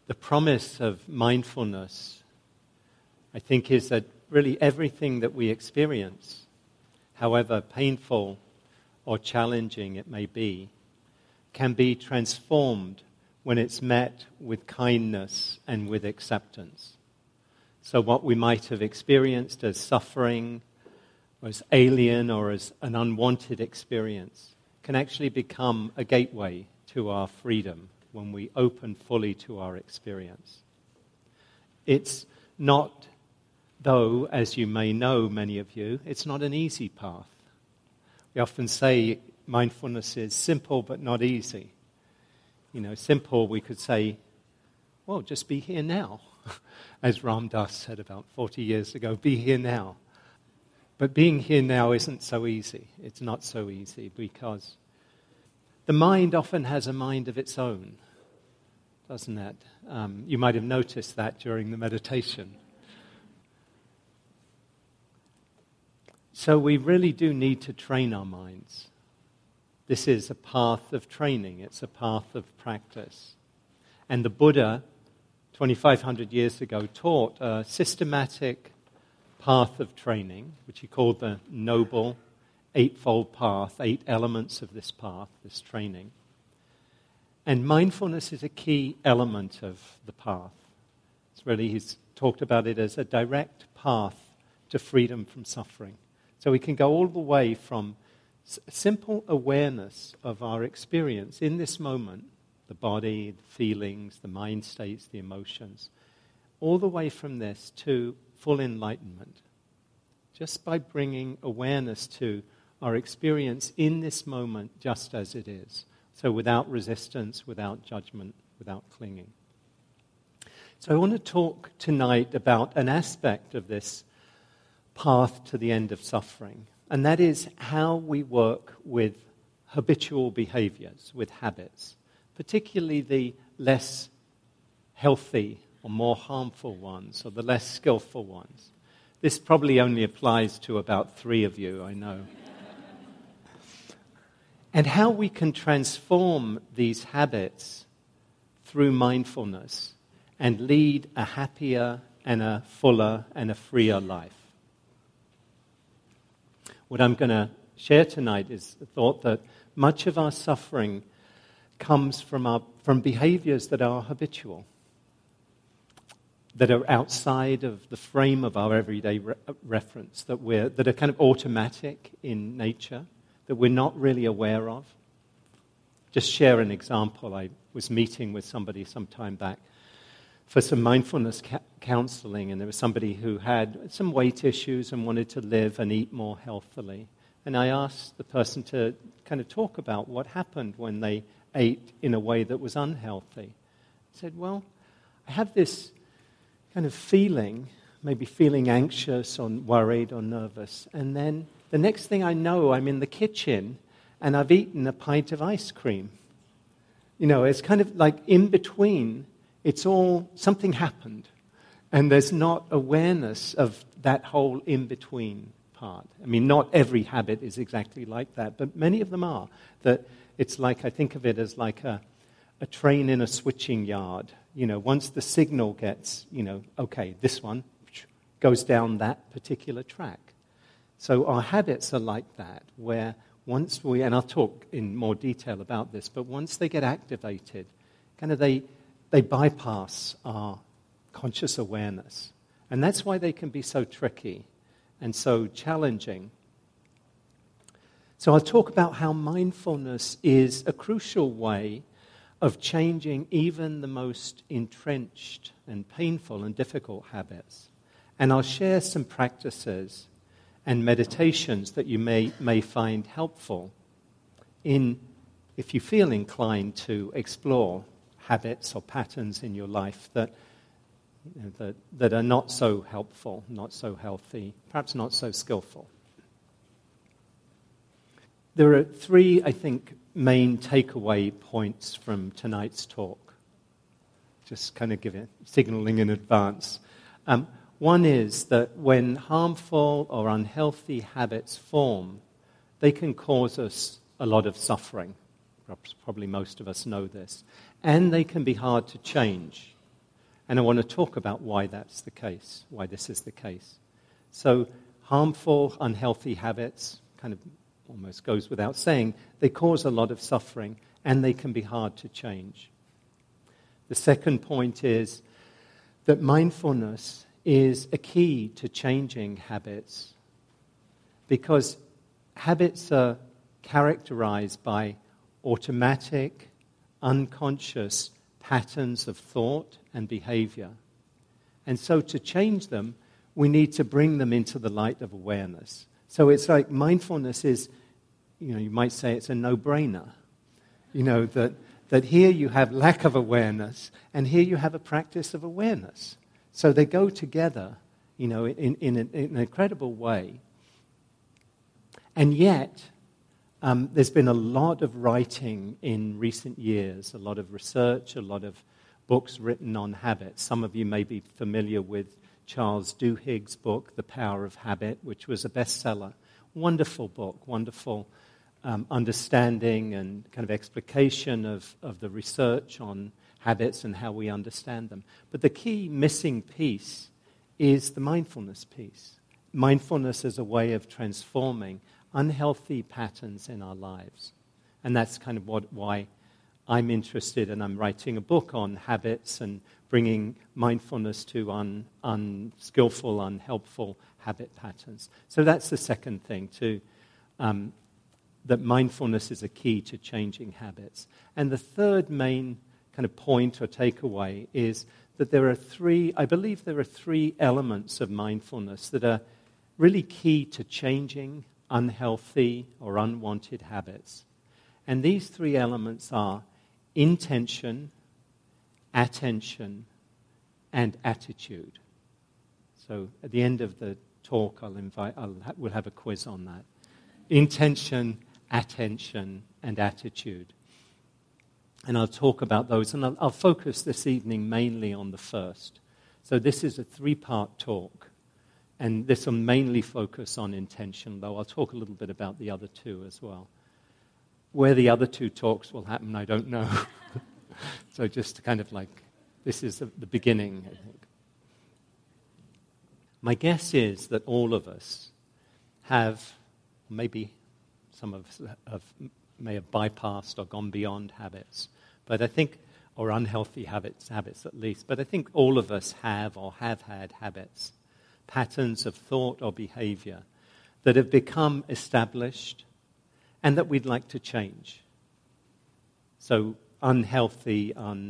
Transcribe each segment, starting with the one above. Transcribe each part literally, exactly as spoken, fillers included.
The promise of mindfulness, I think, is that really everything that we experience, however painful or challenging it may be, can be transformed when it's met with kindness and with acceptance. So what we might have experienced as suffering, or as alien, or as an unwanted experience, can actually become a gateway to our freedom when we open fully to our experience. It's not, though, as you may know, many of you, it's not an easy path. We often say mindfulness is simple but not easy. You know, simple, we could say, well, just be here now. As Ram Dass said about forty years ago, be here now. But being here now isn't so easy. It's not so easy because the mind often has a mind of its own, doesn't it? Um, you might have noticed that during the meditation. So we really do need to train our minds. This is a path of training. It's a path of practice. And the Buddha, twenty-five hundred years ago, taught a systematic path of training, which he called the Noble Eightfold Path, eight elements of this path, this training. And mindfulness is a key element of the path. It's really, he's talked about it as a direct path to freedom from suffering. So we can go all the way from s- simple awareness of our experience in this moment, the body, the feelings, the mind states, the emotions, all the way from this to full enlightenment, just by bringing awareness to our experience in this moment just as it is. So without resistance, without judgment, without clinging. So I want to talk tonight about an aspect of this path to the end of suffering, and that is how we work with habitual behaviors, with habits, particularly the less healthy or more harmful ones, or the less skillful ones. This probably only applies to about three of you, I know. And how we can transform these habits through mindfulness and lead a happier and a fuller and a freer life. What I'm going to share tonight is the thought that much of our suffering comes from our from behaviors that are habitual, that are outside of the frame of our everyday re- reference, that we're that are kind of automatic in nature, that we're not really aware of. Just share an example. I was meeting with somebody some time back for some mindfulness ca- counseling, and there was somebody who had some weight issues and wanted to live and eat more healthily. And I asked the person to kind of talk about what happened when they ate in a way that was unhealthy. I said, well, I have this kind of feeling, maybe feeling anxious or worried or nervous, and then the next thing I know, I'm in the kitchen and I've eaten a pint of ice cream. You know, it's kind of like in between, it's all, something happened, and there's not awareness of that whole in-between part. I mean, not every habit is exactly like that, but many of them are. That it's like, I think of it as like a, a train in a switching yard. You know, once the signal gets, you know, okay, this one goes down that particular track. So our habits are like that, where once we, and I'll talk in more detail about this, but once they get activated, kind of they they bypass our conscious awareness. And that's why they can be so tricky and so challenging. So I'll talk about how mindfulness is a crucial way of changing even the most entrenched and painful and difficult habits. And I'll share some practices and meditations that you may, may find helpful in, if you feel inclined to explore habits or patterns in your life that, you know, that, that are not so helpful, not so healthy, perhaps not so skillful. There are three, I think, main takeaway points from tonight's talk. Just kind of give it, signaling in advance. Um, One is that when harmful or unhealthy habits form, they can cause us a lot of suffering. Probably most of us know this. And they can be hard to change. And I want to talk about why that's the case, why this is the case. So harmful, unhealthy habits, kind of almost goes without saying, they cause a lot of suffering and they can be hard to change. The second point is that mindfulness is a key to changing habits, because habits are characterized by automatic, unconscious patterns of thought and behavior. And so to change them, we need to bring them into the light of awareness. So it's like mindfulness is, you know, you might say it's a no-brainer. You know, that, that here you have lack of awareness, and here you have a practice of awareness. So they go together, you know, in, in, an, in an incredible way. And yet, um, there's been a lot of writing in recent years, a lot of research, a lot of books written on habits. Some of you may be familiar with Charles Duhigg's book, The Power of Habit, which was a bestseller. Wonderful book, wonderful um, understanding and kind of explication of, of the research on habits and how we understand them. But the key missing piece is the mindfulness piece. Mindfulness as a way of transforming unhealthy patterns in our lives. And that's kind of what, why I'm interested, and I'm writing a book on habits and bringing mindfulness to un, unskillful, unhelpful habit patterns. So that's the second thing, too, um, that mindfulness is a key to changing habits. And the third main kind of point or takeaway is that there are three, I believe there are three elements of mindfulness that are really key to changing unhealthy or unwanted habits. And these three elements are intention, attention, and attitude. So at the end of the talk, I'll invite, I'll ha- we'll have a quiz on that. Intention, attention, and attitude. And I'll talk about those, and I'll, I'll focus this evening mainly on the first. So this is a three-part talk, and this will mainly focus on intention, though I'll talk a little bit about the other two as well. Where the other two talks will happen, I don't know. So just kind of like, this is the, the beginning, I think. My guess is that all of us have, maybe some of us have, may have bypassed or gone beyond habits, but I think, or unhealthy habits, habits at least, but I think all of us have or have had habits, patterns of thought or behavior that have become established and that we'd like to change. So unhealthy,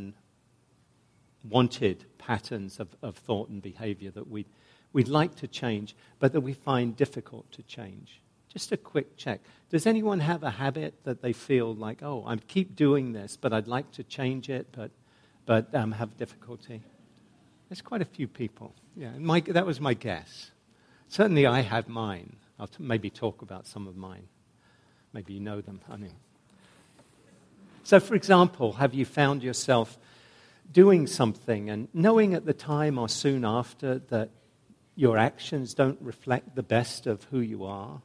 unwanted patterns of, of thought and behavior that we'd, we'd like to change, but that we find difficult to change. Just a quick check. Does anyone have a habit that they feel like, oh, I keep doing this, but I'd like to change it, but but um, have difficulty? There's quite a few people. Yeah, my, that was my guess. Certainly I have mine. I'll t- maybe talk about some of mine. Maybe you know them. I mean. So, for example, have you found yourself doing something and knowing at the time or soon after that your actions don't reflect the best of who you are?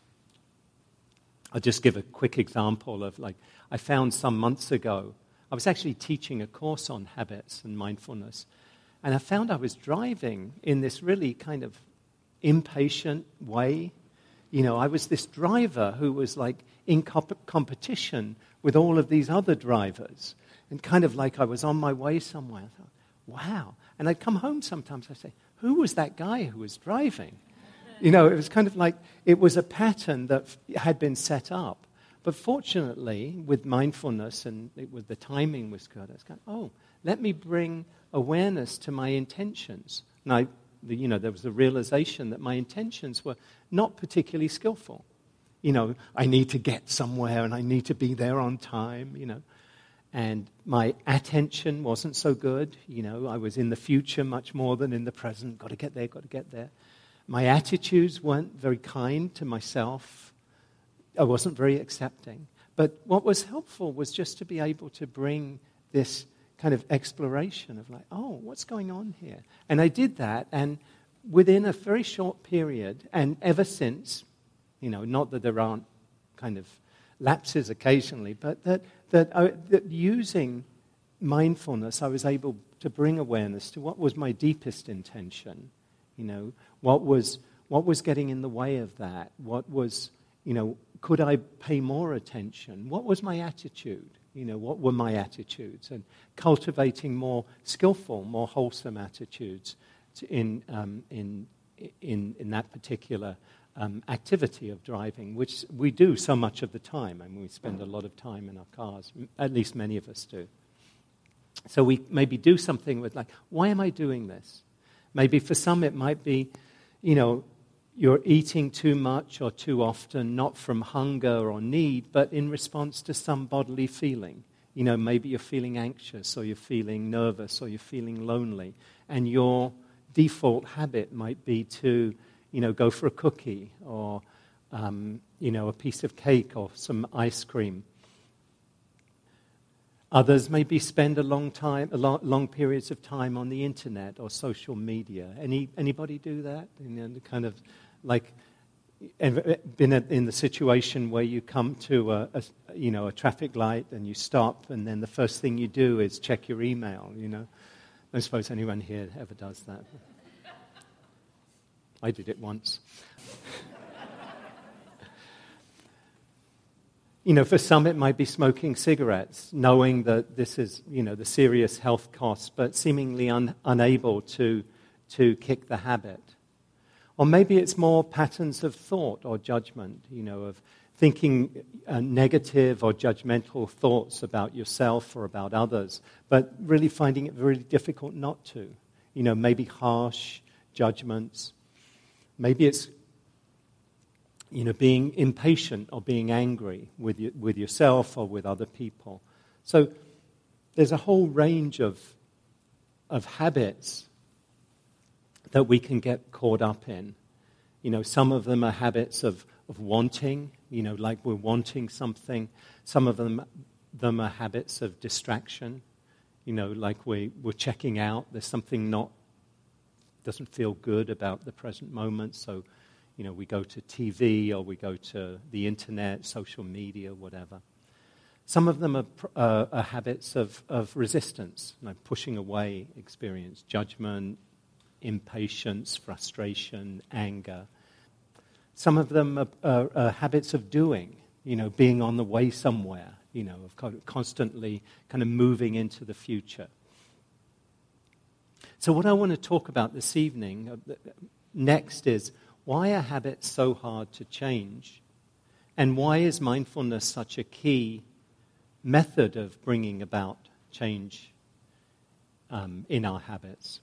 I'll just give a quick example of, like, I found some months ago, I was actually teaching a course on habits and mindfulness, and I found I was driving in this really kind of impatient way. You know, I was this driver who was like in comp- competition with all of these other drivers, and kind of like I was on my way somewhere. I thought, wow. And I'd come home sometimes, I'd say, who was that guy who was driving? You know, it was kind of like, it was a pattern that f- had been set up. But fortunately, with mindfulness and it, with the timing was good, I was going, oh, let me bring awareness to my intentions. And I, the, you know, there was a realization that my intentions were not particularly skillful. You know, I need to get somewhere and I need to be there on time, you know. And my attention wasn't so good. You know, I was in the future much more than in the present. Got to get there, got to get there. My attitudes weren't very kind to myself. I wasn't very accepting. But what was helpful was just to be able to bring this kind of exploration of like, oh, what's going on here? And I did that, and within a very short period, and ever since, you know, not that there aren't kind of lapses occasionally, but that that, I, that using mindfulness, I was able to bring awareness to what was my deepest intention. You know, what was what was getting in the way of that? What was, you know, could I pay more attention? What was my attitude? You know, what were my attitudes? And cultivating more skillful, more wholesome attitudes to in um, in in in that particular um, activity of driving, which we do so much of the time. I mean, we spend a lot of time in our cars. At least many of us do. So we maybe do something with like, why am I doing this? Maybe for some it might be, you know, you're eating too much or too often, not from hunger or need, but in response to some bodily feeling. You know, maybe you're feeling anxious or you're feeling nervous or you're feeling lonely. And your default habit might be to, you know, go for a cookie or, um, you know, a piece of cake or some ice cream. Others maybe spend a long time, a long, long periods of time on the internet or social media. Any anybody do that? You know, kind of like been in the situation where you come to a, a you know a traffic light and you stop, and then the first thing you do is check your email. You know, I don't suppose anyone here ever does that. I did it once. You know, for some it might be smoking cigarettes, knowing that this is, you know, the serious health costs, but seemingly un- unable to, to kick the habit. Or maybe it's more patterns of thought or judgment, you know, of thinking uh, negative or judgmental thoughts about yourself or about others, but really finding it really difficult not to. You know, maybe harsh judgments. Maybe it's You know, being impatient or being angry with you, with yourself or with other people. So there's a whole range of of habits that we can get caught up in. You know, some of them are habits of, of wanting, you know, like we're wanting something. Some of them them are habits of distraction, you know, like we, we're checking out. There's something not, doesn't feel good about the present moment, so you know, we go to T V or we go to the internet, social media, whatever. Some of them are, uh, are habits of, of resistance, like pushing away experience, judgment, impatience, frustration, anger. Some of them are, are, are habits of doing, you know, being on the way somewhere, you know, of constantly kind of moving into the future. So what I want to talk about this evening uh, next is, why are habits so hard to change? And why is mindfulness such a key method of bringing about change um, in our habits?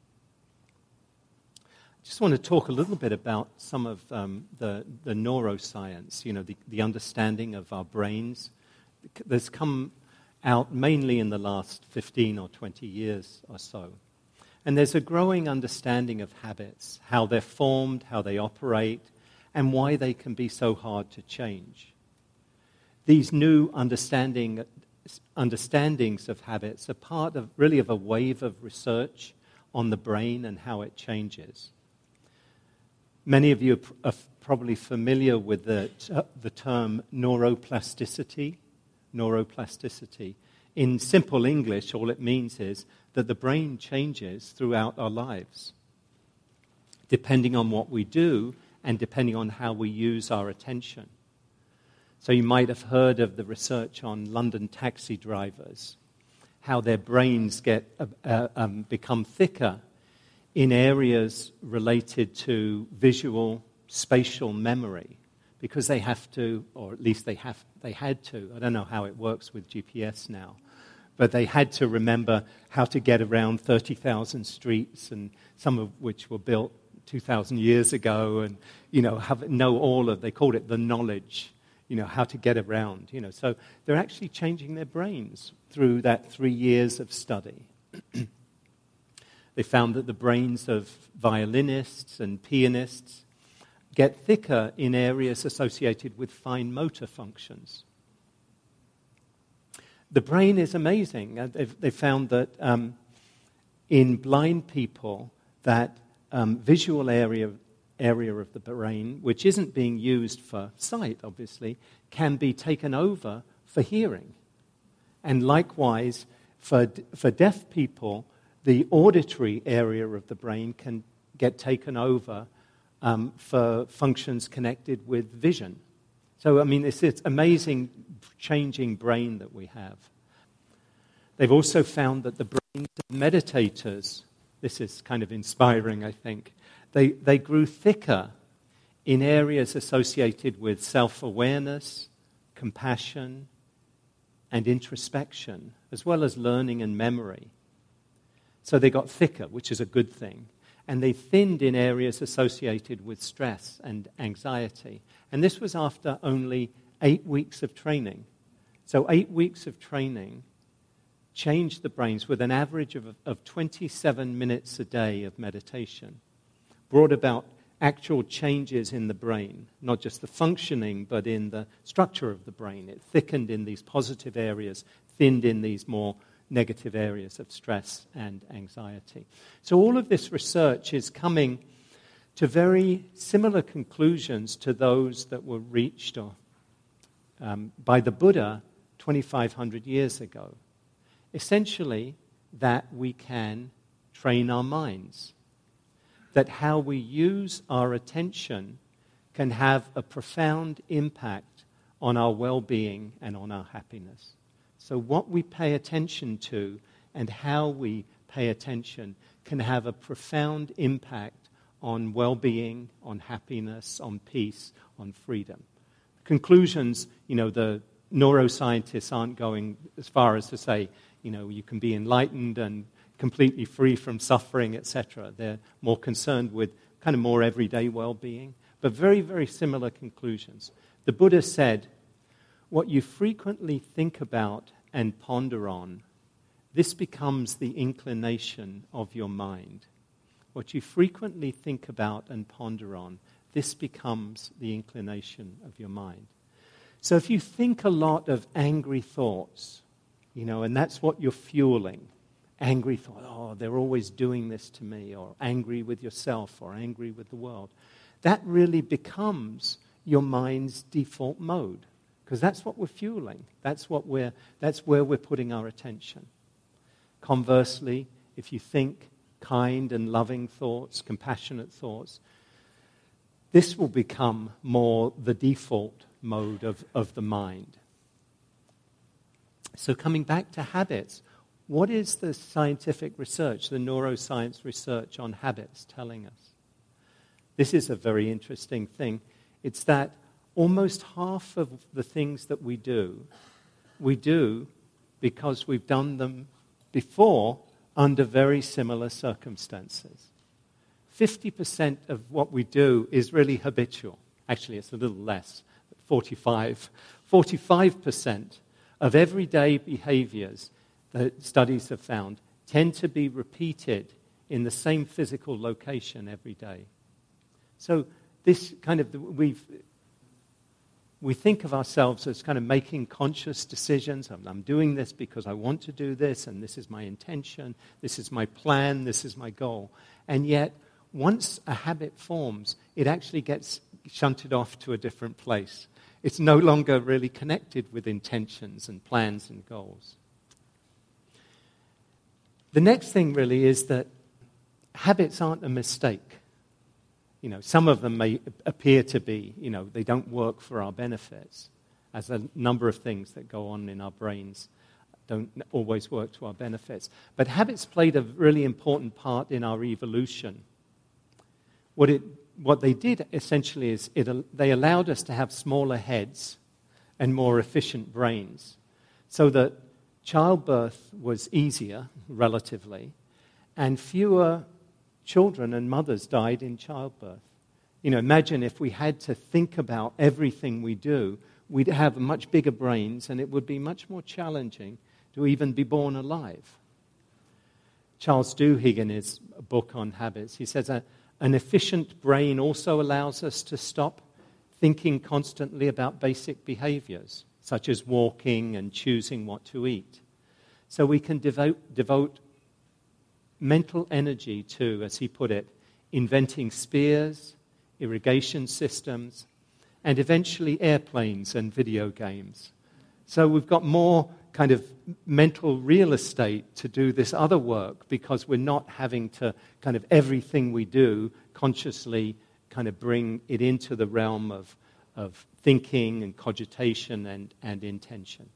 I just want to talk a little bit about some of um, the, the neuroscience, you know, the, the understanding of our brains. That's come out mainly in the last fifteen or twenty years or so. And there's a growing understanding of habits, how they're formed, how they operate, and why they can be so hard to change. These new understanding, understandings of habits are part of really of a wave of research on the brain and how it changes. Many of you are probably familiar with the, the term neuroplasticity. Neuroplasticity. In simple English, all it means is that the brain changes throughout our lives, depending on what we do and depending on how we use our attention. So you might have heard of the research on London taxi drivers, how their brains get uh, uh, um, become thicker in areas related to visual, spatial memory, because they have to, or at least they have, they had to. I don't know how it works with G P S now. But they had to remember how to get around thirty thousand streets, and some of which were built two thousand years ago, and, you know, have, know all of, they called it the knowledge, you know, how to get around, you know. So they're actually changing their brains through that three years of study. They found that the brains of violinists and pianists get thicker in areas associated with fine motor functions. The brain is amazing. They've, they've found that um, in blind people, that um, visual area, area of the brain, which isn't being used for sight, obviously, can be taken over for hearing. And likewise, for, for deaf people, the auditory area of the brain can get taken over um, for functions connected with vision. So, I mean, it's this amazing changing brain that we have. They've also found that the brains of meditators, this is kind of inspiring, I think, they, they grew thicker in areas associated with self-awareness, compassion, and introspection, as well as learning and memory. So they got thicker, which is a good thing. And they thinned in areas associated with stress and anxiety. And this was after only eight weeks of training. So eight weeks of training changed the brains with an average of, of twenty-seven minutes a day of meditation, brought about actual changes in the brain, not just the functioning, but in the structure of the brain. It thickened in these positive areas, thinned in these more negative areas of stress and anxiety. So all of this research is coming to very similar conclusions to those that were reached or, um, by the Buddha twenty-five hundred years ago. Essentially, that we can train our minds, that how we use our attention can have a profound impact on our well-being and on our happiness. So what we pay attention to and how we pay attention can have a profound impact on well-being, on happiness, on peace, on freedom. Conclusions, you know, the neuroscientists aren't going as far as to say, you know, you can be enlightened and completely free from suffering, et cetera. They're more concerned with kind of more everyday well-being, but very, very similar conclusions. The Buddha said, what you frequently think about and ponder on, this becomes the inclination of your mind. What you frequently think about and ponder on, this becomes the inclination of your mind. So if you think a lot of angry thoughts, you know, and that's what you're fueling, angry thought, oh, they're always doing this to me, or angry with yourself, or angry with the world, that really becomes your mind's default mode, because that's what we're fueling. That's what we're, that's where we're putting our attention. Conversely, if you think kind and loving thoughts, compassionate thoughts, this will become more the default mode of, of the mind. So coming back to habits, what is the scientific research, the neuroscience research on habits telling us? This is a very interesting thing. It's that almost half of the things that we do, we do because we've done them before under very similar circumstances. fifty percent of what we do is really habitual. Actually, it's a little less, forty-five. forty-five percent of everyday behaviors that studies have found tend to be repeated in the same physical location every day. So this kind of, we've, we think of ourselves as kind of making conscious decisions. I'm, I'm doing this because I want to do this, and this is my intention, this is my plan, this is my goal. And yet, once a habit forms, it actually gets shunted off to a different place. It's no longer really connected with intentions and plans and goals. The next thing really is that habits aren't a mistake. You know, some of them may appear to be, you know, they don't work for our benefits, as a number of things that go on in our brains don't always work to our benefits. But habits played a really important part in our evolution. What it, what they did essentially is it, they allowed us to have smaller heads and more efficient brains, so that childbirth was easier, relatively, and fewer children and mothers died in childbirth. You know, imagine if we had to think about everything we do, we'd have much bigger brains, and it would be much more challenging to even be born alive. Charles Duhigg, in his book on habits, he says that an efficient brain also allows us to stop thinking constantly about basic behaviors, such as walking and choosing what to eat. So we can devote, devote mental energy to, as he put it, inventing spears, irrigation systems, and eventually airplanes and video games. So we've got more kind of mental real estate to do this other work because we're not having to kind of everything we do consciously kind of bring it into the realm of, of thinking and cogitation and, and intention.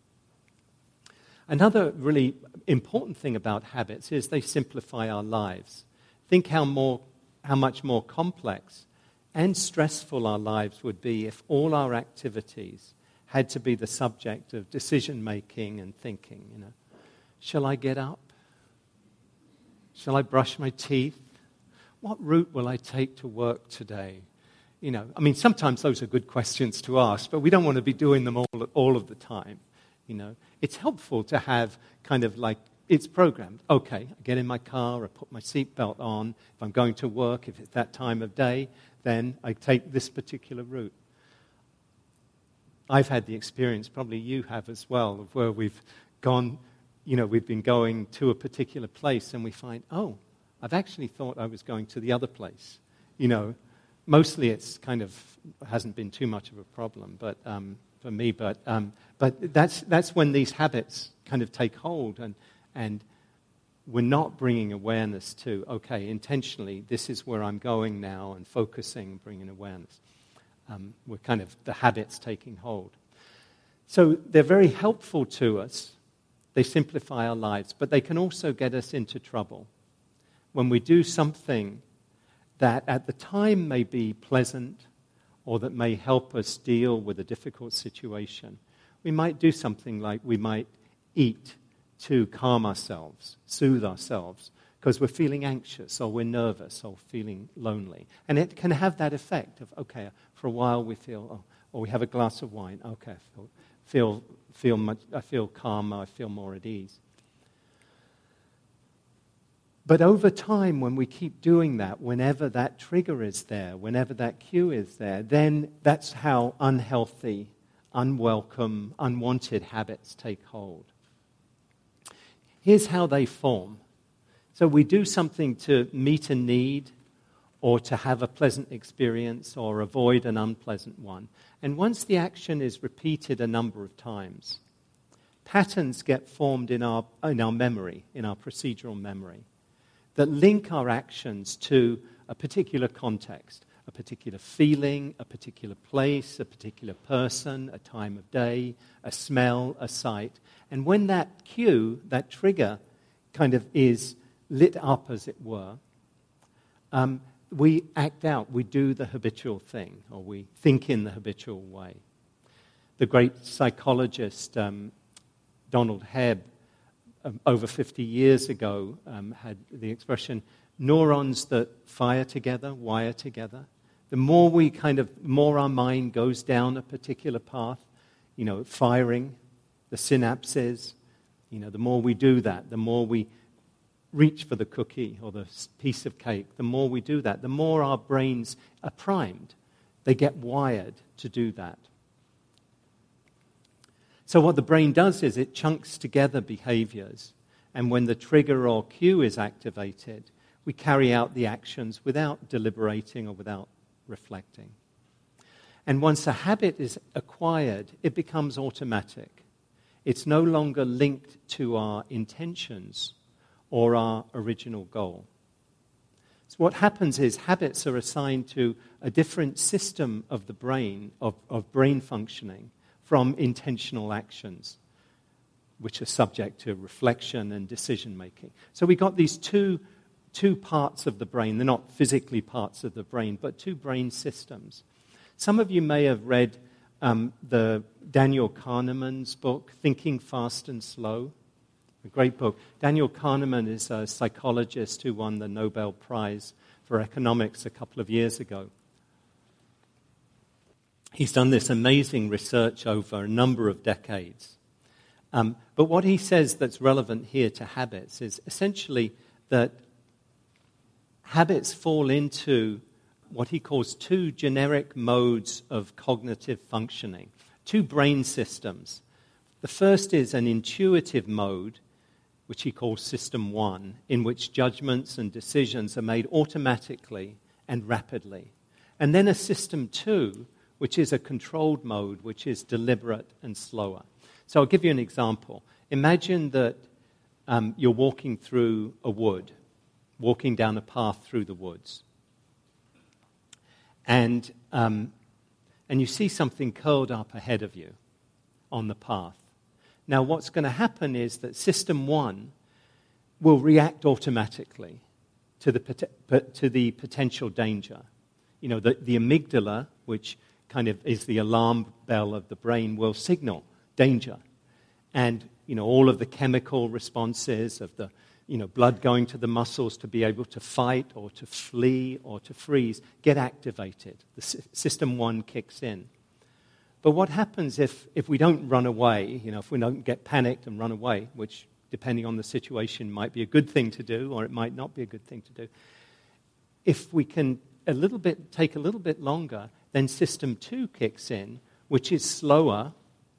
Another really important thing about habits is they simplify our lives. Think how more, how much more complex and stressful our lives would be if all our activities had to be the subject of decision-making and thinking. You know, shall I get up? Shall I brush my teeth? What route will I take to work today? You know, I mean, sometimes those are good questions to ask, but we don't want to be doing them all, all of the time. You know, it's helpful to have kind of like, it's programmed. Okay, I get in my car, I put my seatbelt on. If I'm going to work, if it's that time of day, then I take this particular route. I've had the experience, probably you have as well, of where we've gone, you know, we've been going to a particular place and we find, oh, I've actually thought I was going to the other place. You know, mostly it's kind of, hasn't been too much of a problem, but um, for me, but um, but that's that's when these habits kind of take hold, and and we're not bringing awareness to, okay, intentionally, this is where I'm going now, and focusing, bringing awareness. Um, we're kind of, the habits taking hold. So they're very helpful to us. They simplify our lives, but they can also get us into trouble. When we do something that at the time may be pleasant or that may help us deal with a difficult situation, we might do something like we might eat to calm ourselves, soothe ourselves, because we're feeling anxious or we're nervous or feeling lonely. And it can have that effect of, okay, for a while we feel, oh, or we have a glass of wine, okay, I feel, feel, feel much, I feel calmer, I feel more at ease. But over time, when we keep doing that, whenever that trigger is there, whenever that cue is there, then that's how unhealthy, unwelcome, unwanted habits take hold. Here's how they form. So we do something to meet a need or to have a pleasant experience or avoid an unpleasant one. And once the action is repeated a number of times, patterns get formed in our, in our memory, in our procedural memory, that link our actions to a particular context, a particular feeling, a particular place, a particular person, a time of day, a smell, a sight. And when that cue, that trigger, kind of is lit up, as it were, um, we act out, we do the habitual thing, or we think in the habitual way. The great psychologist um, Donald Hebb, um, over fifty years ago, um, had the expression, neurons that fire together, wire together. The more we kind of, more our mind goes down a particular path, you know, firing, the synapses, you know, the more we do that, the more we reach for the cookie or the piece of cake, the more we do that, the more our brains are primed. They get wired to do that. So what the brain does is it chunks together behaviors, and when the trigger or cue is activated, we carry out the actions without deliberating or without reflecting. And once a habit is acquired, it becomes automatic. It's no longer linked to our intentions or our original goal. So what happens is habits are assigned to a different system of the brain, of, of brain functioning, from intentional actions, which are subject to reflection and decision-making. So we got these two, two parts of the brain. They're not physically parts of the brain, but two brain systems. Some of you may have read um, the Daniel Kahneman's book, Thinking Fast and Slow. A great book. Daniel Kahneman is a psychologist who won the Nobel Prize for Economics a couple of years ago. He's done this amazing research over a number of decades. Um, but what he says that's relevant here to habits is essentially that habits fall into what he calls two generic modes of cognitive functioning, two brain systems. The first is an intuitive mode, which he calls System One, in which judgments and decisions are made automatically and rapidly. And then a System Two, which is a controlled mode, which is deliberate and slower. So I'll give you an example. Imagine that um, you're walking through a wood, walking down a path through the woods. And, um, and you see something curled up ahead of you on the path. Now, what's going to happen is that system one will react automatically to the, pot- to the potential danger. You know, the, the amygdala, which kind of is the alarm bell of the brain, will signal danger. And, you know, all of the chemical responses of the, you know, blood going to the muscles to be able to fight or to flee or to freeze get activated. The s- system one kicks in. But what happens if, if we don't run away, you know, if we don't get panicked and run away, which, depending on the situation, might be a good thing to do or it might not be a good thing to do. If we can a little bit take a little bit longer, then system two kicks in, which is slower,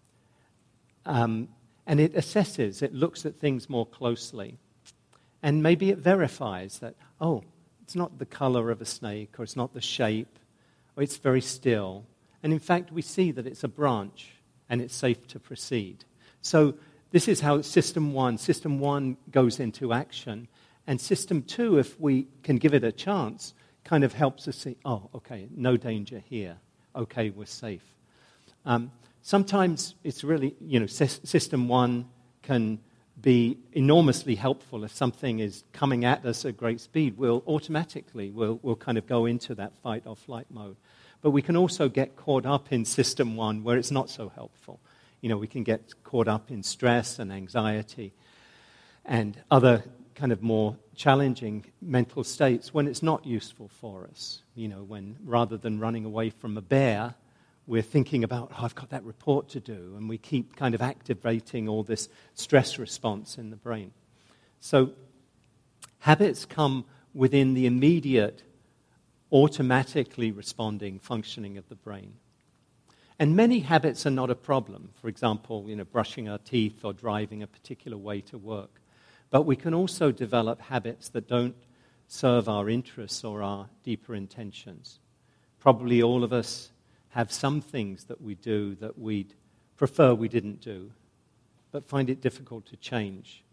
um, and it assesses, it looks at things more closely. And maybe it verifies that, oh, it's not the color of a snake, or it's not the shape, or it's very still. And in fact, we see that it's a branch, and it's safe to proceed. So this is how system one, system one goes into action. And system two, if we can give it a chance, kind of helps us see, oh, okay, no danger here. Okay, we're safe. Um, sometimes it's really, you know, system one can be enormously helpful. If something is coming at us at great speed, we'll automatically, we'll, we'll kind of go into that fight or flight mode. But we can also get caught up in system one where it's not so helpful. You know, we can get caught up in stress and anxiety and other kind of more challenging mental states when it's not useful for us. You know, when rather than running away from a bear, we're thinking about, oh, I've got that report to do, and we keep kind of activating all this stress response in the brain. So habits come within the immediate, automatically responding functioning of the brain. And many habits are not a problem. For example, you know, brushing our teeth or driving a particular way to work. But we can also develop habits that don't serve our interests or our deeper intentions. Probably all of us have some things that we do that we'd prefer we didn't do, but find it difficult to change.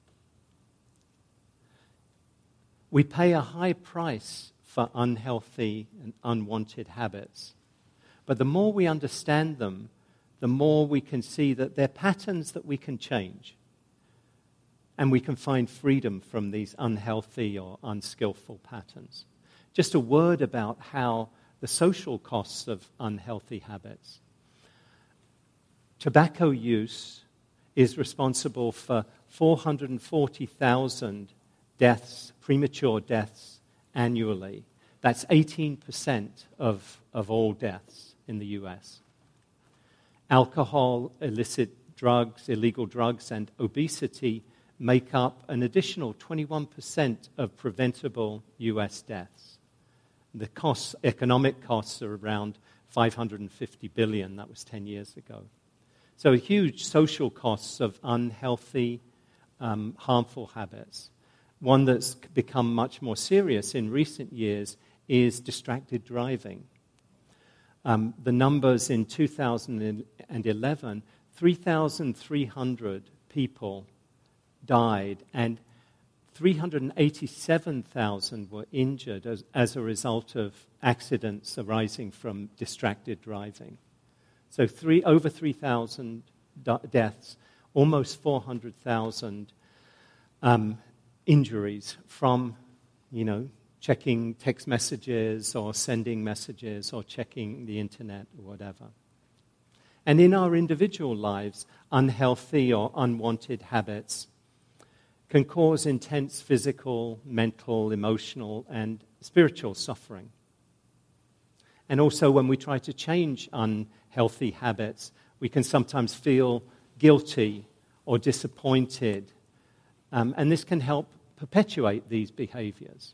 We pay a high price for unhealthy and unwanted habits. But the more we understand them, the more we can see that they're patterns that we can change. And we can find freedom from these unhealthy or unskillful patterns. Just a word about how the social costs of unhealthy habits. Tobacco use is responsible for four hundred forty thousand deaths, premature deaths annually. That's eighteen percent of, of all deaths in the U S. Alcohol, illicit drugs, illegal drugs, and obesity make up an additional twenty-one percent of preventable U S deaths. The costs, economic costs are around five hundred fifty billion dollars. That was ten years ago. So huge social costs of unhealthy, um, harmful habits. One that's become much more serious in recent years is distracted driving. Um, the numbers in two thousand eleven, three thousand three hundred people died, and three hundred eighty-seven thousand were injured as, as a result of accidents arising from distracted driving. So three, over three thousand d- deaths, almost four hundred thousand um, injuries from, you know, checking text messages or sending messages or checking the internet or whatever. And in our individual lives, unhealthy or unwanted habits can cause intense physical, mental, emotional, and spiritual suffering. And also when we try to change unhealthy habits, we can sometimes feel guilty or disappointed. Um, and this can help perpetuate these behaviors.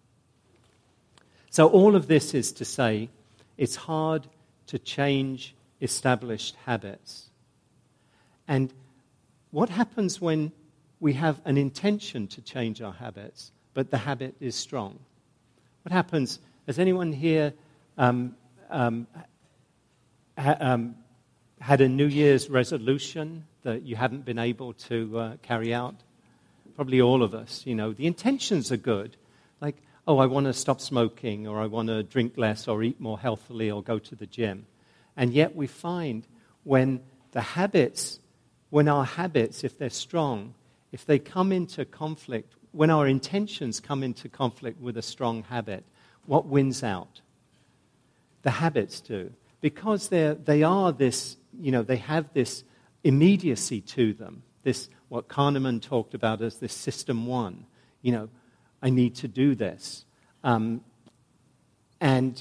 So all of this is to say, it's hard to change established habits. And what happens when we have an intention to change our habits, but the habit is strong? What happens? Has anyone here um, um, ha, um, had a New Year's resolution that you haven't been able to uh, carry out? Probably all of us, you know. The intentions are good. Like, oh, I want to stop smoking, or I want to drink less, or eat more healthily, or go to the gym. And yet we find when the habits, when our habits, if they're strong, if they come into conflict, when our intentions come into conflict with a strong habit, what wins out? The habits do. Because they're, they are this, you know, they have this immediacy to them, this, what Kahneman talked about as this system one. You know, I need to do this. Um, and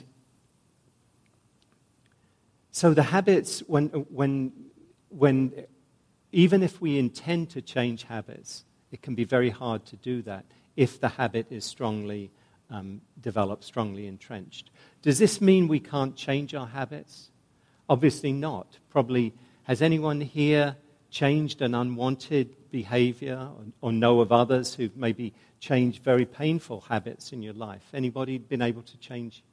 so the habits, when, when, when, even if we intend to change habits, it can be very hard to do that if the habit is strongly um, developed, strongly entrenched. Does this mean we can't change our habits? Obviously not. Probably, has anyone here changed an unwanted behavior or, or know of others who've maybe changed very painful habits in your life? Anybody been able to change?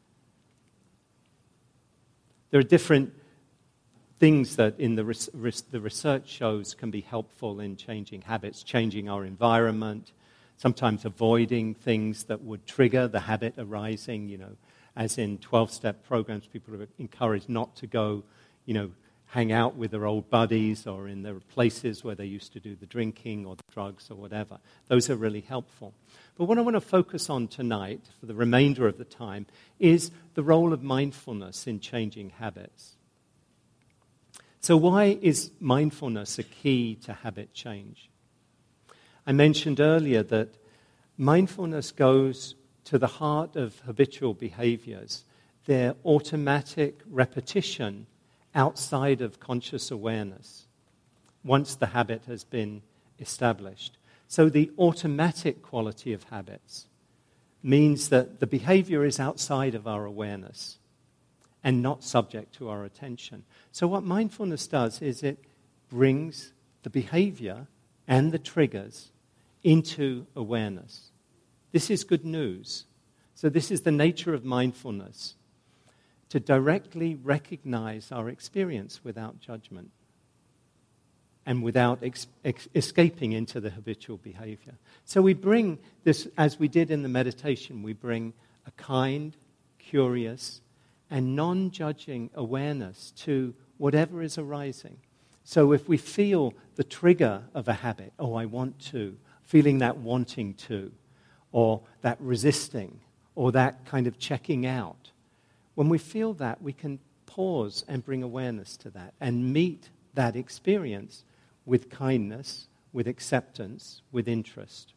There are different things that in the, res- res- the research shows can be helpful in changing habits, changing our environment, sometimes avoiding things that would trigger the habit arising, you know, as in twelve-step programs, people are encouraged not to go, you know, hang out with their old buddies or in the places where they used to do the drinking or the drugs or whatever. Those are really helpful. But what I want to focus on tonight, for the remainder of the time, is the role of mindfulness in changing habits. So why is mindfulness a key to habit change? I mentioned earlier that mindfulness goes to the heart of habitual behaviors, their automatic repetition outside of conscious awareness, once the habit has been established. So the automatic quality of habits means that the behavior is outside of our awareness and not subject to our attention. So what mindfulness does is it brings the behavior and the triggers into awareness. This is good news. So this is the nature of mindfulness, to directly recognize our experience without judgment and without ex- ex- escaping into the habitual behavior. So we bring this, as we did in the meditation, we bring a kind, curious, and non-judging awareness to whatever is arising. So if we feel the trigger of a habit, oh, I want to, feeling that wanting to, or that resisting, or that kind of checking out, when we feel that, we can pause and bring awareness to that and meet that experience with kindness, with acceptance, with interest.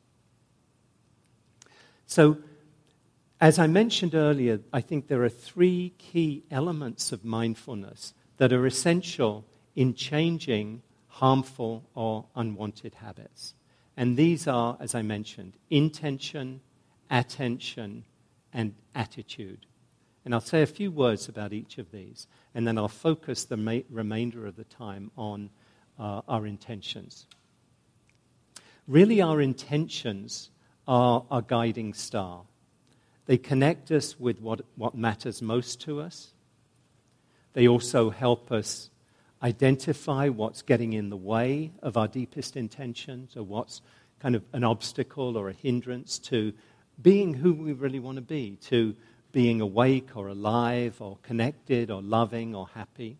So, as I mentioned earlier, I think there are three key elements of mindfulness that are essential in changing harmful or unwanted habits. And these are, as I mentioned, intention, attention, and attitude. And I'll say a few words about each of these, and then I'll focus the ma- remainder of the time on uh, our intentions. Really, our intentions are our guiding star. They connect us with what, what matters most to us. They also help us identify what's getting in the way of our deepest intentions, or what's kind of an obstacle or a hindrance to being who we really want to be, to being awake or alive or connected or loving or happy.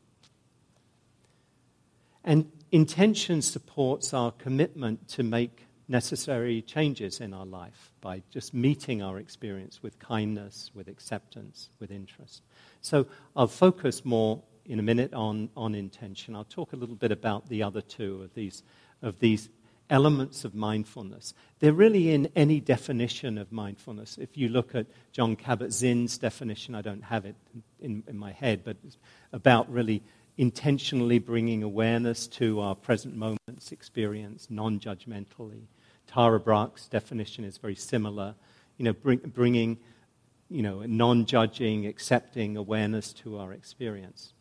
And intention supports our commitment to make necessary changes in our life by just meeting our experience with kindness, with acceptance, with interest. So I'll focus more in a minute on, on intention. I'll talk a little bit about the other two of these, of these elements of mindfulness. They're really in any definition of mindfulness. If you look at Jon Kabat-Zinn's definition, I don't have it in, in my head, but it's about really intentionally bringing awareness to our present moment's experience, non-judgmentally. Tara Brach's definition is very similar, you know, bring, bringing, you know, non-judging, accepting awareness to our experience.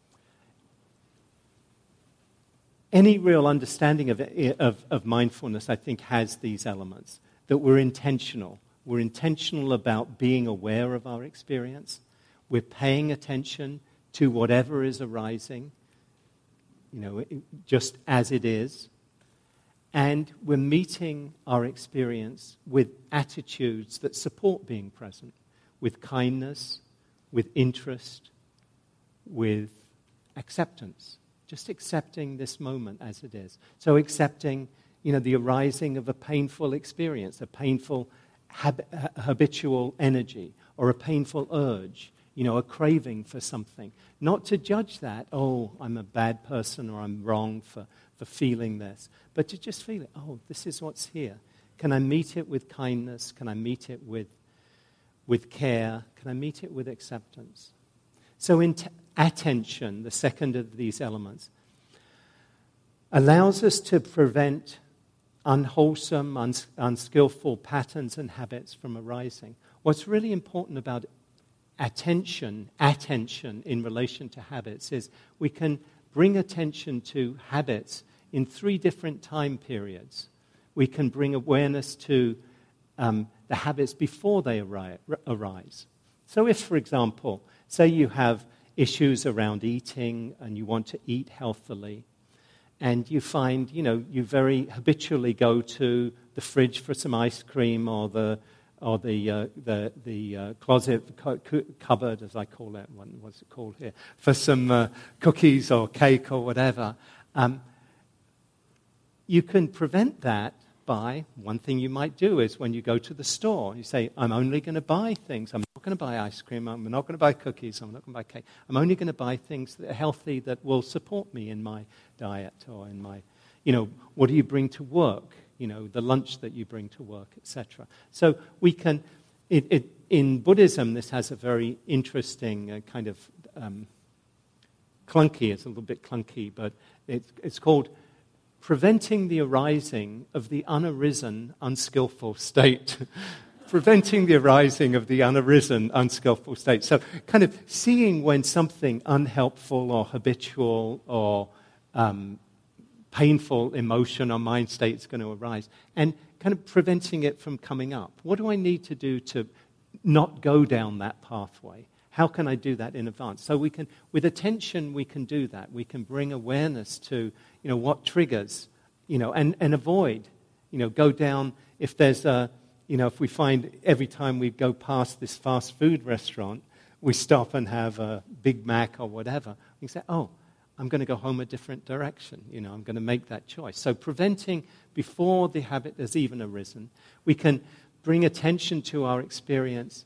Any real understanding of, of, of mindfulness, I think, has these elements, that we're intentional. We're intentional about being aware of our experience. We're paying attention to whatever is arising, you know, just as it is. And we're meeting our experience with attitudes that support being present, with kindness, with interest, with acceptance. Just accepting this moment as it is. So accepting, you know, the arising of a painful experience, a painful hab- habitual energy, or a painful urge, you know, a craving for something. Not to judge that, oh, I'm a bad person or I'm wrong for, for feeling this, but to just feel it, oh, this is what's here. Can I meet it with kindness? Can I meet it with, with care? Can I meet it with acceptance? So in t- attention, the second of these elements, allows us to prevent unwholesome, uns- unskillful patterns and habits from arising. What's really important about attention, attention in relation to habits is we can bring attention to habits in three different time periods. We can bring awareness to um, the habits before they ari- arise. So if, for example, say you have issues around eating and you want to eat healthily, and you find, you know, you very habitually go to the fridge for some ice cream or the or the uh, the the uh, closet cu- cu- cupboard, as I call it, what, what's it called here, for some uh, cookies or cake or whatever. Um, you can prevent that by, one thing you might do is when you go to the store, you say, I'm only going to buy things. I'm not going to buy ice cream. I'm not going to buy cookies. I'm not going to buy cake. I'm only going to buy things that are healthy that will support me in my diet or in my, you know, what do you bring to work? You know, the lunch that you bring to work, et cetera. So we can, it, it, in Buddhism, this has a very interesting uh, kind of um, clunky, it's a little bit clunky, but it, it's called preventing the arising of the unarisen, unskillful state. Preventing the arising of the unarisen, unskillful state. So kind of seeing when something unhelpful or habitual or um, painful emotion or mind state is going to arise and kind of preventing it from coming up. What do I need to do to not go down that pathway? How can I do that in advance? So we can, with attention, we can do that. We can bring awareness to, you know, what triggers, you know, and, and avoid, you know, go down, if there's a, you know, if we find every time we go past this fast food restaurant, we stop and have a Big Mac or whatever, we say, oh, I'm going to go home a different direction. You know, I'm going to make that choice. So preventing before the habit has even arisen, we can bring attention to our experience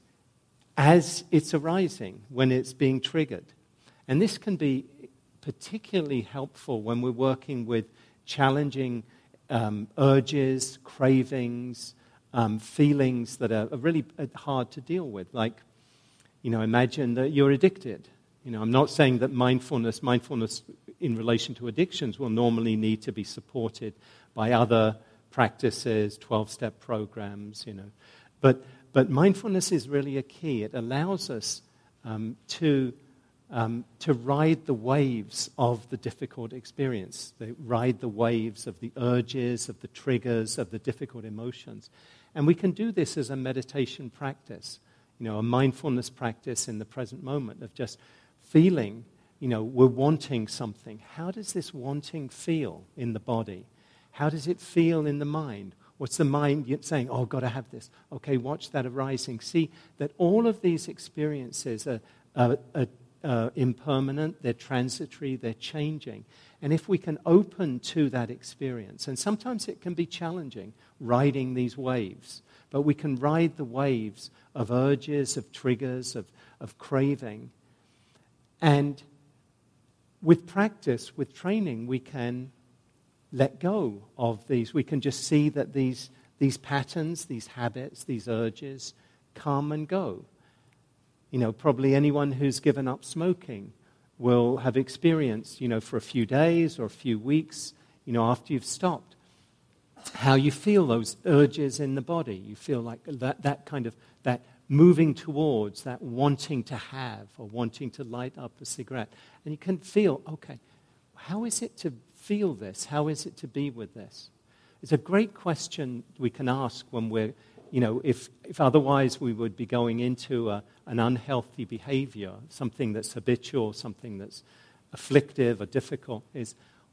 as it's arising, when it's being triggered. And this can be particularly helpful when we're working with challenging um, urges, cravings, um, feelings that are, are really hard to deal with. Like, you know, imagine that you're addicted. You know, I'm not saying that mindfulness, mindfulness in relation to addictions will normally need to be supported by other practices, twelve-step programs, you know. But But mindfulness is really a key. It allows us um, to, um, to ride the waves of the difficult experience, they ride the waves of the urges, of the triggers, of the difficult emotions. And we can do this as a meditation practice, you know, a mindfulness practice in the present moment of just feeling, you know, we're wanting something. How does this wanting feel in the body? How does it feel in the mind? What's the mind saying? Oh, I've got to have this. Okay, watch that arising. See that all of these experiences are, are, are, are impermanent, they're transitory, they're changing. And if we can open to that experience, and sometimes it can be challenging, riding these waves, but we can ride the waves of urges, of triggers, of, of craving. And with practice, with training, we can let go of these. We can just see that these, these patterns, these habits, these urges come and go. You know, probably anyone who's given up smoking will have experienced, you know, for a few days or a few weeks, you know, after you've stopped, how you feel those urges in the body. You feel like that, that kind of, that moving towards, that wanting to have or wanting to light up a cigarette. And you can feel, okay, how is it to feel this? How is it to be with this? It's a great question we can ask when we're, you know, if, if otherwise we would be going into a, an unhealthy behavior, something that's habitual, something that's afflictive or difficult, is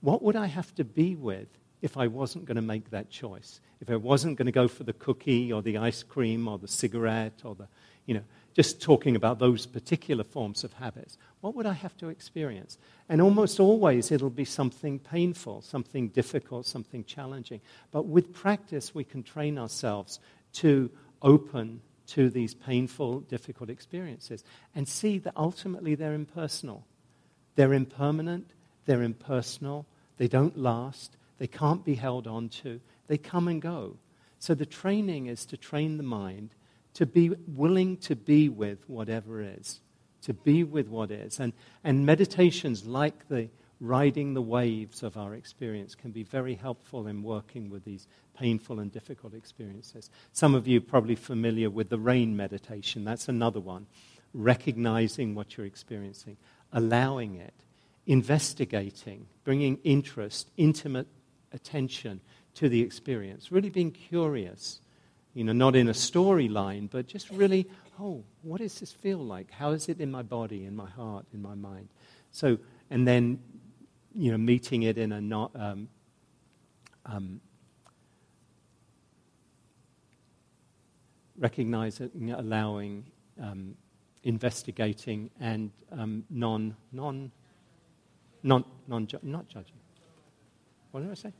what would I have to be with if I wasn't going to make that choice? If I wasn't going to go for the cookie or the ice cream or the cigarette or the, you know, just talking about those particular forms of habits, what would I have to experience? And almost always it'll be something painful, something difficult, something challenging. But with practice, we can train ourselves to open to these painful, difficult experiences and see that ultimately they're impersonal. They're impermanent, they're impersonal, they don't last, they can't be held on to, they come and go. So the training is to train the mind to be willing to be with whatever is, to be with what is. And, and meditations like the riding the waves of our experience can be very helpful in working with these painful and difficult experiences. Some of you are probably familiar with the rain meditation. That's another one. Recognizing what you're experiencing, allowing it, investigating, bringing interest, intimate attention to the experience, really being curious, you know, not in a storyline, but just really, oh, what does this feel like? How is it in my body, in my heart, in my mind? So, and then, you know, meeting it in a not, um, um, recognizing, allowing, um, investigating, and um, non, non, non, non, not judging. What did I say?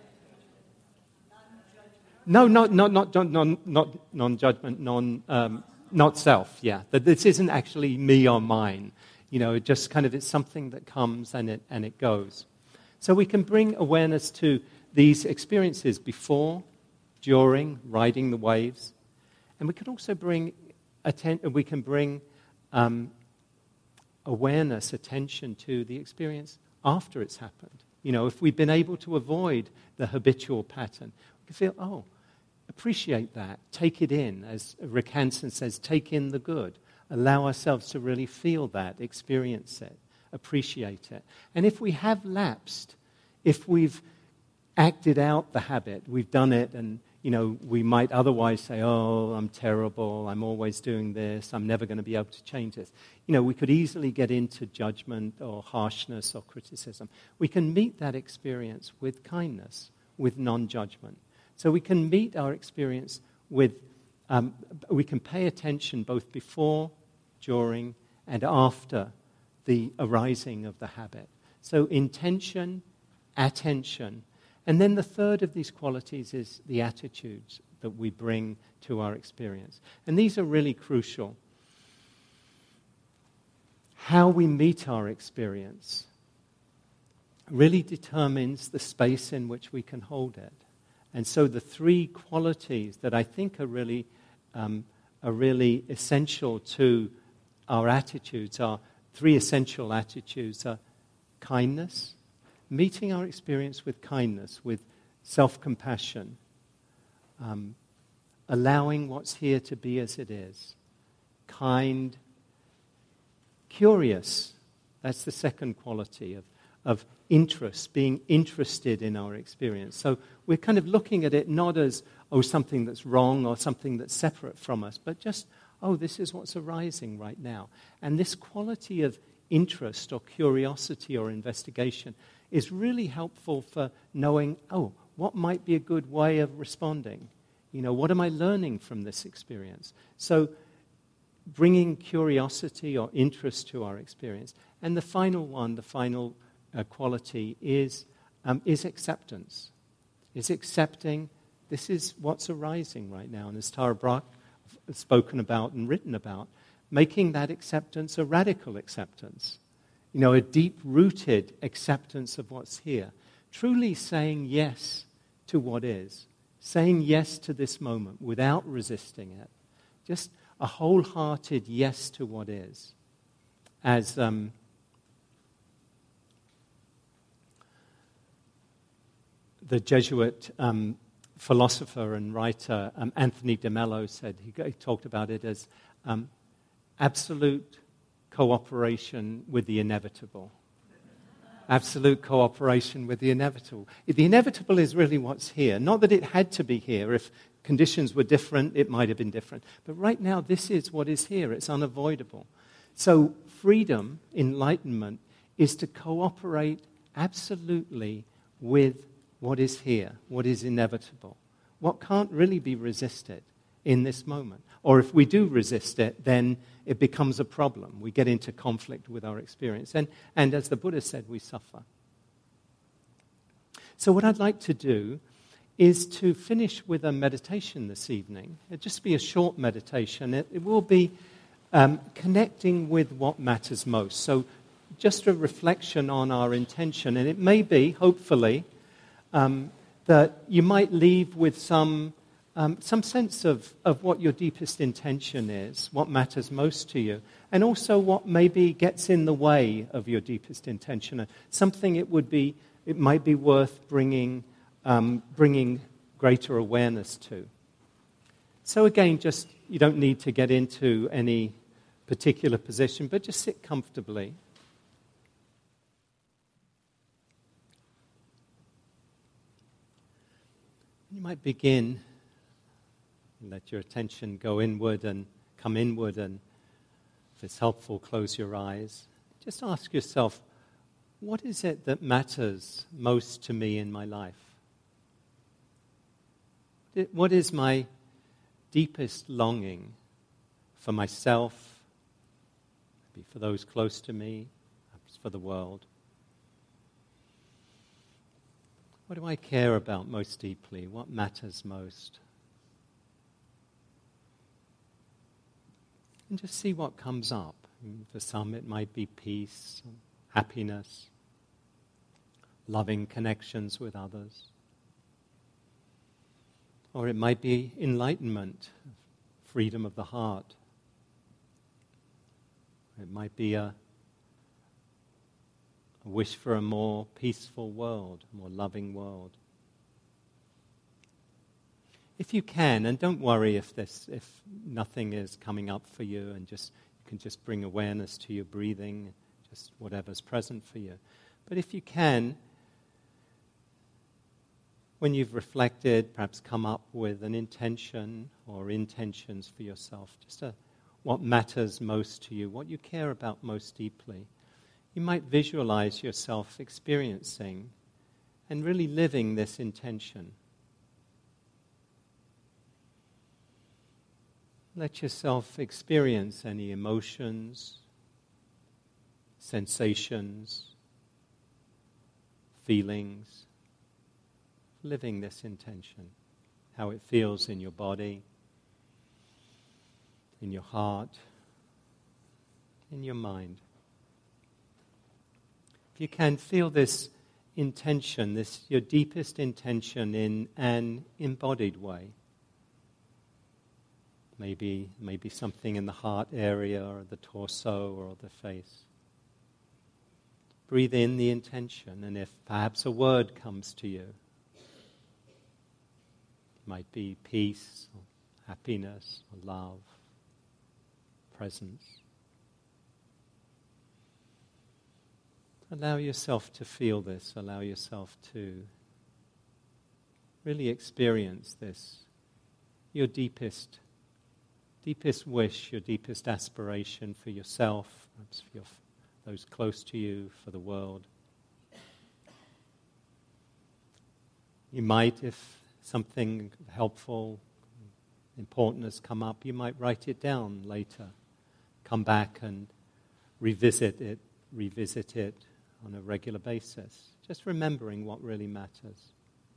No, not not not not not non-judgment, non um, not self. Yeah, that this isn't actually me or mine. You know, it just kind of it's something that comes and it and it goes. So we can bring awareness to these experiences before, during, riding the waves, and we can also bring atten- We can bring um, awareness, attention to the experience after it's happened. You know, if we've been able to avoid the habitual pattern, we can feel, oh, appreciate that, take it in. As Rick Hanson says, take in the good. Allow ourselves to really feel that, experience it, appreciate it. And if we have lapsed, if we've acted out the habit, we've done it, and, you know, we might otherwise say, oh, I'm terrible, I'm always doing this, I'm never going to be able to change this. You know, we could easily get into judgment or harshness or criticism. We can meet that experience with kindness, with non-judgment. So we can meet our experience with, um, we can pay attention both before, during, and after the arising of the habit. So intention, attention. And then the third of these qualities is the attitudes that we bring to our experience. And these are really crucial. How we meet our experience really determines the space in which we can hold it. And so the three qualities that I think are really, um, are really essential to our attitudes are, three essential attitudes are kindness, meeting our experience with kindness, with self-compassion, um, allowing what's here to be as it is, kind, curious. That's the second quality of, of interest, being interested in our experience. So we're kind of looking at it not as, oh, something that's wrong or something that's separate from us, but just, oh, this is what's arising right now. And this quality of interest or curiosity or investigation is really helpful for knowing, oh, what might be a good way of responding? You know, what am I learning from this experience? So bringing curiosity or interest to our experience. And the final one, the final uh, quality is, um, is acceptance. Is accepting this is what's arising right now. And as Tara Brach has spoken about and written about, making that acceptance a radical acceptance. You know, a deep-rooted acceptance of what's here. Truly saying yes to what is. Saying yes to this moment without resisting it. Just a wholehearted yes to what is. As um, the Jesuit um, philosopher and writer um, Anthony de Mello said, he, he talked about it as um, absolute cooperation with the inevitable. Absolute cooperation with the inevitable. The inevitable is really what's here. Not that it had to be here. If conditions were different, it might have been different. But right now, this is what is here. It's unavoidable. So freedom, enlightenment, is to cooperate absolutely with what is here, what is inevitable, what can't really be resisted in this moment. Or if we do resist it, then it becomes a problem. We get into conflict with our experience. And, and as the Buddha said, we suffer. So what I'd like to do is to finish with a meditation this evening. It'll just be a short meditation. It, it will be um, connecting with what matters most. So just a reflection on our intention. And it may be, hopefully, um, that you might leave with some um, some sense of, of what your deepest intention is, what matters most to you, and also what maybe gets in the way of your deepest intention. Something it would be, it might be worth bringing um, bringing greater awareness to. So again, just you don't need to get into any particular position, but just sit comfortably. You might begin, let your attention go inward and come inward, and if it's helpful, close your eyes. Just ask yourself, what is it that matters most to me in my life? What is my deepest longing for myself, maybe for those close to me, perhaps for the world? What do I care about most deeply? What matters most? And just see what comes up. For some it might be peace, happiness, loving connections with others. Or it might be enlightenment, freedom of the heart. It might be a A wish for a more peaceful world, a more loving world. If you can, and don't worry if this, if nothing is coming up for you, and just you can just bring awareness to your breathing, just whatever's present for you. But if you can, when you've reflected, perhaps come up with an intention or intentions for yourself, just a, what matters most to you, what you care about most deeply. You might visualize yourself experiencing and really living this intention. Let yourself experience any emotions, sensations, feelings, living this intention, how it feels in your body, in your heart, in your mind. If you can, feel this intention, this your deepest intention in an embodied way. Maybe, maybe something in the heart area or the torso or the face. Breathe in the intention, and if perhaps a word comes to you, it might be peace, or happiness, or love, presence. Allow yourself to feel this. Allow yourself to really experience this. Your deepest, deepest wish, your deepest aspiration for yourself, perhaps for your, those close to you, for the world. You might, if something helpful, important has come up, you might write it down later. Come back and revisit it, revisit it. On a regular basis, just remembering what really matters.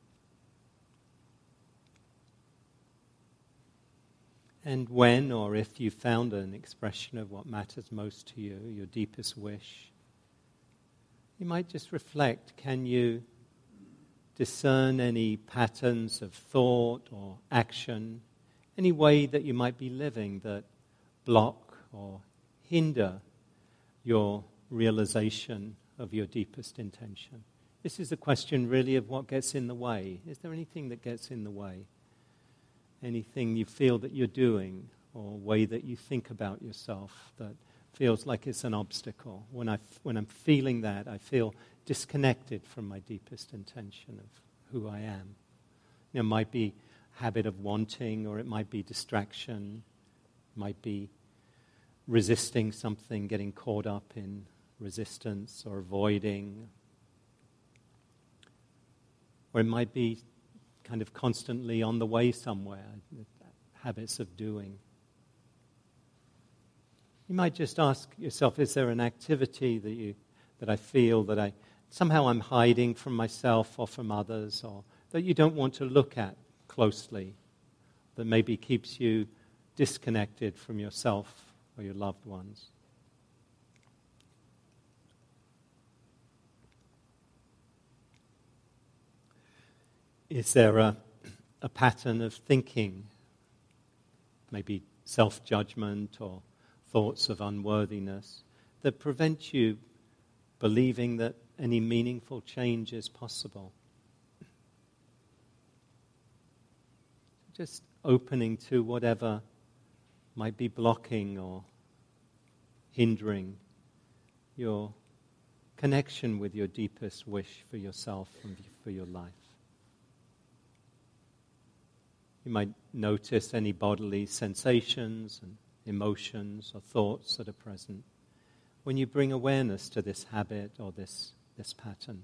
And when or if you found an expression of what matters most to you, your deepest wish, you might just reflect, can you discern any patterns of thought or action, any way that you might be living that block or hinder your realization of your deepest intention? This is a question really of what gets in the way. Is there anything that gets in the way? Anything you feel that you're doing or way that you think about yourself that feels like it's an obstacle? When, I, when I'm feeling that, I feel disconnected from my deepest intention of who I am. You know, it might be habit of wanting, or it might be distraction, it might be resisting something, getting caught up in resistance or avoiding, or it might be kind of constantly on the way somewhere, habits of doing. You might just ask yourself, is there an activity that you that I feel that I somehow I'm hiding from myself or from others, or that you don't want to look at closely, that maybe keeps you disconnected from yourself or your loved ones? Is there a, a pattern of thinking, maybe self-judgment or thoughts of unworthiness, that prevent you believing that any meaningful change is possible? Just opening to whatever might be blocking or hindering your connection with your deepest wish for yourself and for your life. You might notice any bodily sensations and emotions or thoughts that are present when you bring awareness to this habit or this, this pattern.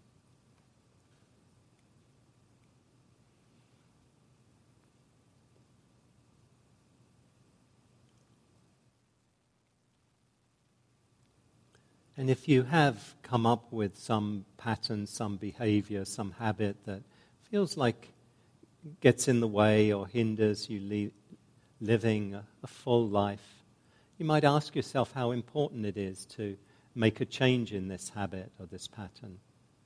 And if you have come up with some pattern, some behavior, some habit that feels like gets in the way or hinders you li- living a, a full life, you might ask yourself how important it is to make a change in this habit or this pattern.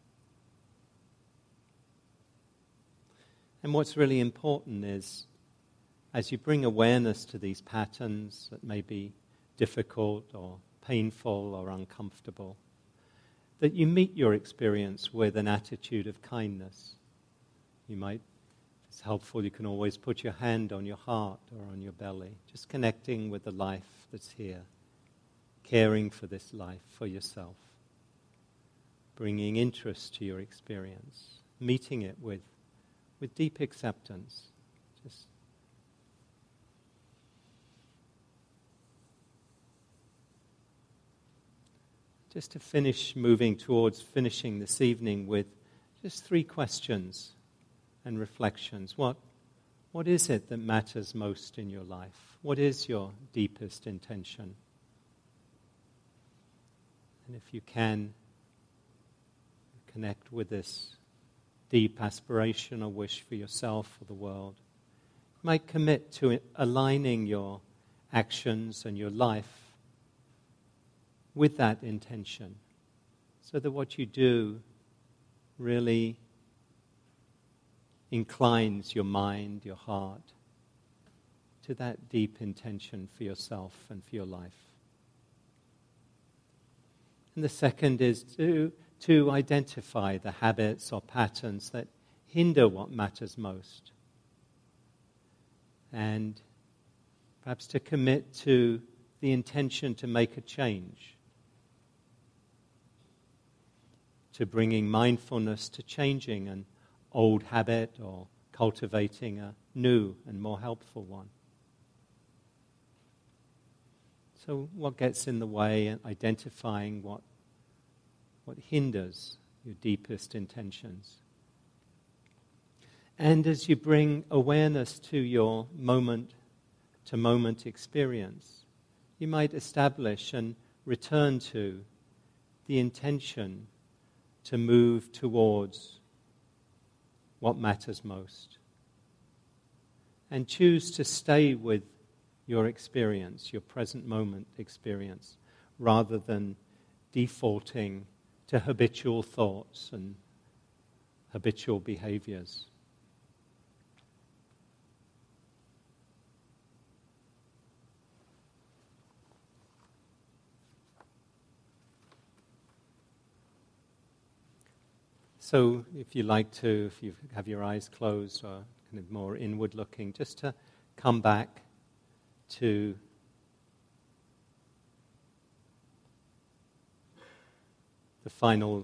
And what's really important is, as you bring awareness to these patterns that may be difficult or painful or uncomfortable, that you meet your experience with an attitude of kindness. You might, if it's helpful, you can always put your hand on your heart or on your belly, just connecting with the life that's here, caring for this life for yourself, bringing interest to your experience, meeting it with, with deep acceptance. Just Just to finish moving towards finishing this evening with just three questions and reflections. What, what is it that matters most in your life? What is your deepest intention? And if you can, connect with this deep aspiration or wish for yourself or the world. You might commit to aligning your actions and your life with that intention, so that what you do really inclines your mind, your heart, to that deep intention for yourself and for your life. And the second is to, to identify the habits or patterns that hinder what matters most. And perhaps to commit to the intention to make a change, to bringing mindfulness to changing an old habit or cultivating a new and more helpful one. So what gets in the way and identifying what, what hinders your deepest intentions. And as you bring awareness to your moment-to-moment experience, you might establish and return to the intention to move towards what matters most. And choose to stay with your experience, your present moment experience, rather than defaulting to habitual thoughts and habitual behaviors. So if you like to, if you have your eyes closed or kind of more inward looking, just to come back to the final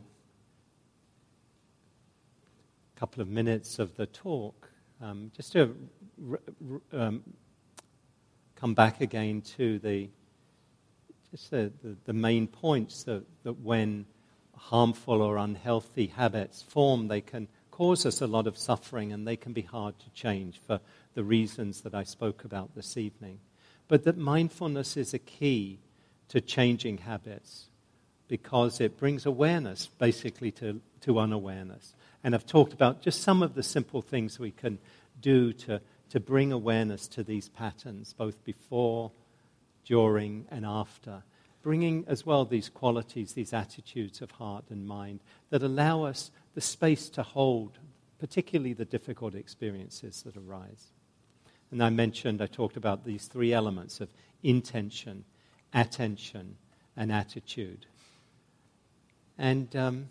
couple of minutes of the talk, um, just to um, come back again to the just the, the, the main points that, that when harmful or unhealthy habits form, they can cause us a lot of suffering, and they can be hard to change for the reasons that I spoke about this evening. But that mindfulness is a key to changing habits because it brings awareness basically to, to unawareness. And I've talked about just some of the simple things we can do to, to bring awareness to these patterns, both before, during, and after. Bringing as well these qualities, these attitudes of heart and mind that allow us the space to hold, particularly the difficult experiences that arise. And I mentioned, I talked about these three elements of intention, attention, and attitude. And um,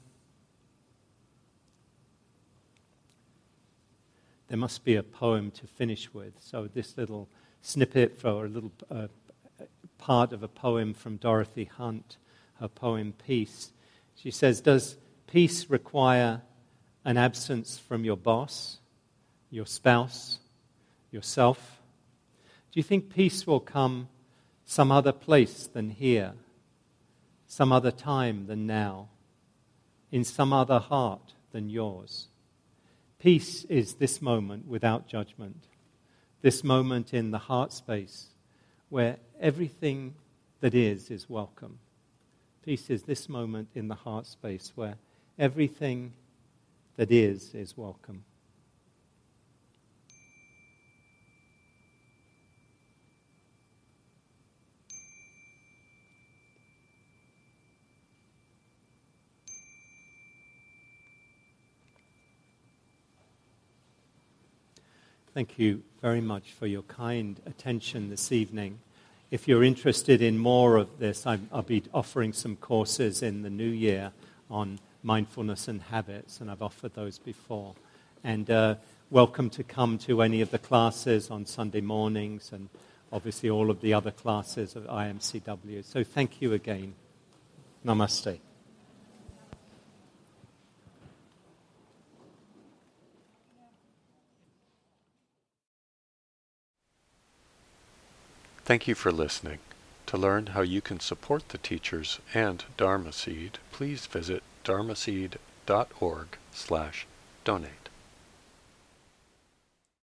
there must be a poem to finish with. So this little snippet for a little uh, part of a poem from Dorothy Hunt, her poem Peace. She says, does peace require an absence from your boss, your spouse, yourself? Do you think peace will come some other place than here, some other time than now, in some other heart than yours? Peace is this moment without judgment, this moment in the heart space where everything that is is welcome. Peace is this moment in the heart space where everything that is is welcome. Thank you very much for your kind attention this evening. If you're interested in more of this, I'm, I'll be offering some courses in the new year on mindfulness and habits, and I've offered those before. And uh, welcome to come to any of the classes on Sunday mornings and obviously all of the other classes of I M C W. So thank you again. Namaste. Thank you for listening. To learn how you can support the teachers and Dharma Seed, please visit dharmaseed dot org slash donate.